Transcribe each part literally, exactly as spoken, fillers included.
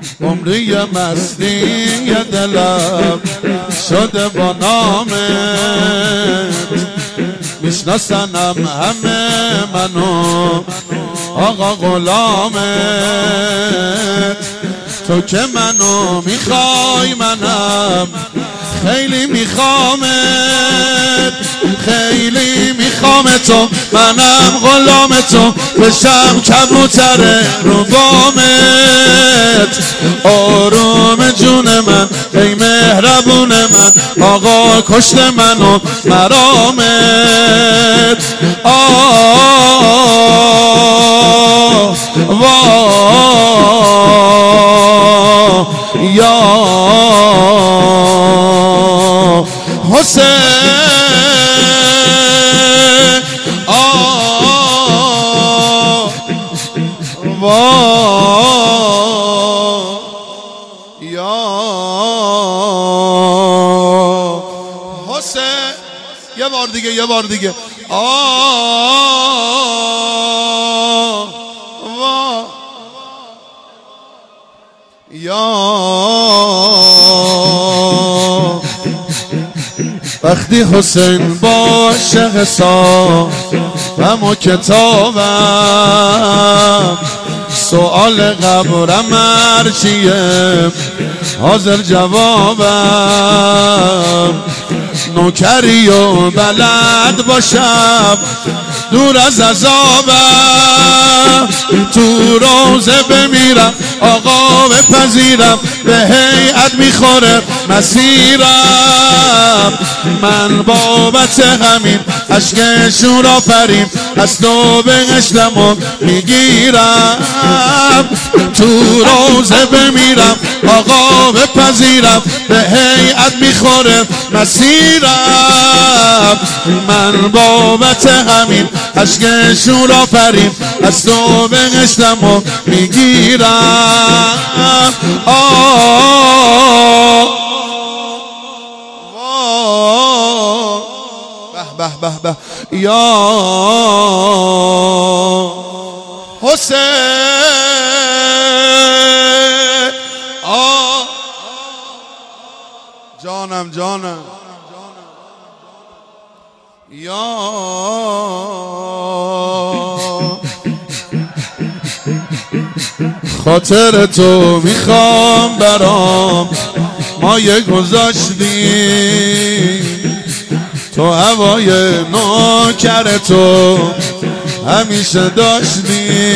عمری مستی دلم شده با نامت، میشناسنم همه منو آقا غلامت. تو که منو میخوای منم خیلی میخوامت، خیلی میخوامت و منم غلامت و بشم کبوتر رو بامت. آروم جون من ای مهربون من آقا کشت من و مرامت. آه واه یا حسین. آه واه یا حسین. یه بار دیگه یه بار دیگه. آه واه یا. وقتی حسین باشه حسابم و کتابم، سؤال قبرم هرچیه حاضر جوابم. نوکری و بلد باشم دور از عذابم، تو روزه بمیرم آقا بپذیرم، به هیئت میخوره مسیرم. من بابت همین عشقشون را فریم از تو بهشتم و میگیرم. تو روزه بمیرم آقا بپذیرم، به هیئت میخوره مسیرم. من بابت همین عشقشون را فریم از تو بهشتم و میگیرم. آه به به به به یا حسین. آه جانم جانم یا خاطر تو میخوام برام مایه گذاشتی، تو هوای نوکر تو همیشه داشتی،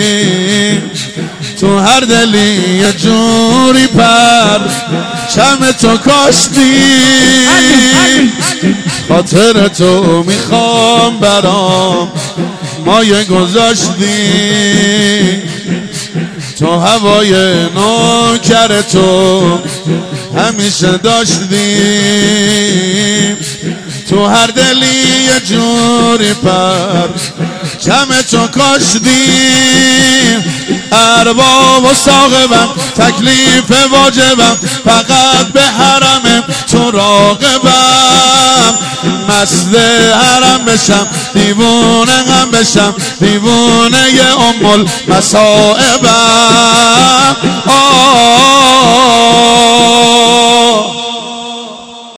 تو هر دلی یه جوری پر چم تو کاشتی. خاطر تو میخوام برام مایه گذاشتی، تو هوای نوکر تو همیشه داشتی، تو هر دلی یه جوری پر چم تو کاشتی. ارباب و ساقبم تکلیف واجبم، فقط به حرم تو راغبم. مست حرم بشم دیوونه هم بشم، دیوونه ام المصائبم. آه